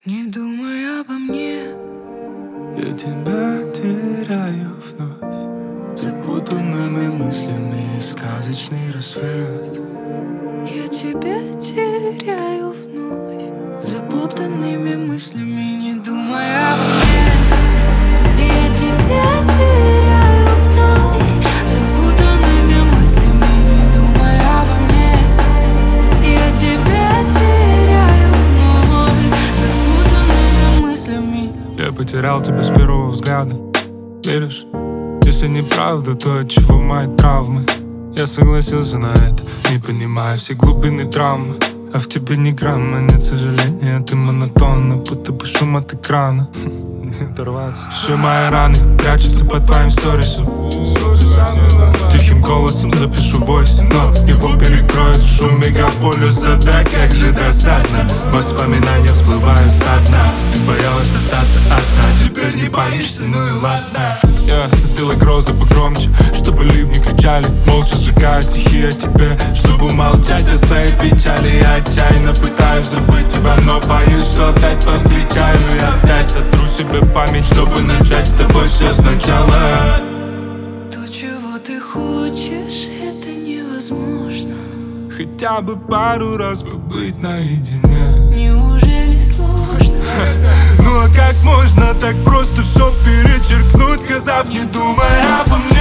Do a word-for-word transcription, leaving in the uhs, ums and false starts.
Не думай обо мне, я тебя теряю вновь запутанными мыслями, сказочный рассвет. я тебя теряю вновь запутанными мыслями. Не думай обо мне, я тебя теряю вновь запутанными мыслями. Не думай обо мне, я тебя теряю вновь запутанными мыслями. Я потерял тебя с первого взгляда. Веришь? Если неправда, то от чего мои травмы? Я согласился на это, не понимая все глубины травмы. А в тебе ни грамма, нет сожаления. Ты монотонна, будто бы шум от экрана. Не оторваться. Все мои раны прячутся под твоим сторисом. Тихим голосом запишу войс, но его перекроет шум мегаполиса. Да как же досадно, воспоминания всплывают со дна. Ты боялась остаться одна, теперь не боишься, ну и ладно. Yeah. Сделай грозы погромче, чтобы ливни кричали. Молча сжигаю стихи о тебе, чтобы молчать о своей печали. Я отчаянно пытаюсь забыть тебя, но боюсь, что опять повстречаю. И опять сотру себе память, чтобы начать с тобой все сначала. То, чего ты хочешь, это невозможно. Хотя бы пару раз побыть наедине. Неужели сложно? Ну а как можно так просто все перечеркнуть, сказав, не думай обо мне?